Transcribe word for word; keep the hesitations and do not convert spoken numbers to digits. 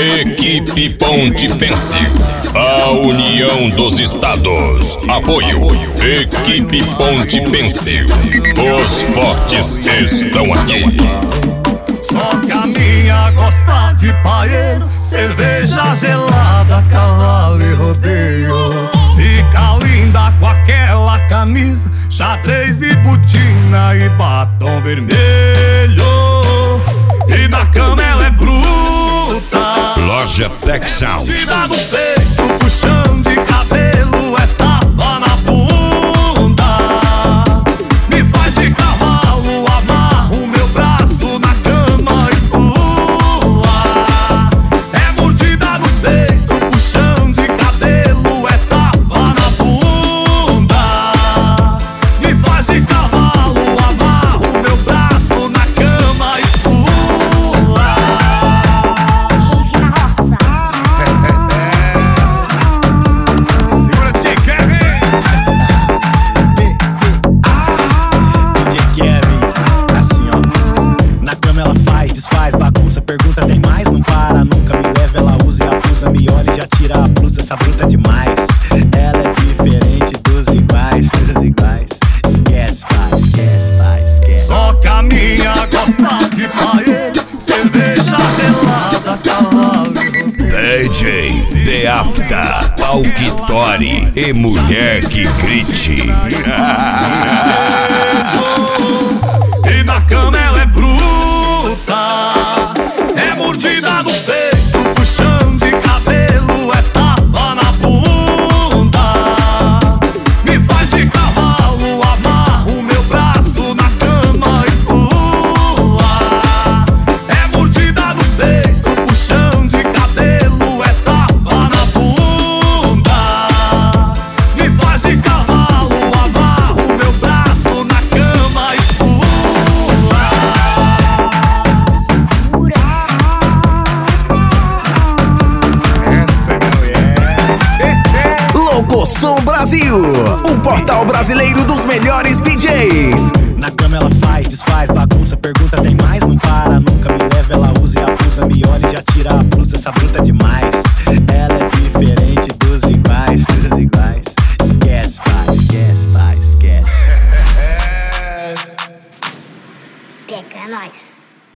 Equipe Ponte Pense, a união dos estados. Apoio, Equipe Ponte Pense. Os fortes estão aqui. Só que a minha gosta de paeiro, cerveja gelada, cavalo e rodeio. Fica linda com aquela camisa, xadrez e botina e batom vermelho. E na cama ela é bruta. Loja Tech Sound. Tira no peito, puxão de cabelo, é tapa na bunda. Me faz de cavalo, amarro meu braço na cama e pula. É mordida no peito, puxão de cabelo, é tapa na bunda. Me faz de cavalo, amarro meu braço na cama e pula. Segura D J Kevin. D J Kevin, assim ó. Na cama ela faz, desfaz, bagunça, pergunta tem mais, não para, nunca me leva, ela usa e abusa, me olha e já tira a blusa, essa bruta é demais. Ela é diferente dos iguais, dos iguais. Esquece, pai, esquece, pai, esquece. Só que a minha gosta de paeiro, cerveja gelada, cavalo e rodeio. D J The After, Palquitori e mulher que grite. E na cama ela é bruta. É mordida no peito, puxão de cabelo, é tapa na bunda. Me faz de cavalo, amarro meu braço na cama e pula. É mordida no peito, puxão de cabelo, é tapa na bunda. Me faz de cavalo, amarro meu braço na cama e pula. Essa é mulher. Locosom Brasil, o portal brasileiro dos melhores D Js. Na cama ela faz, desfaz, bagunça, pergunta tem mais,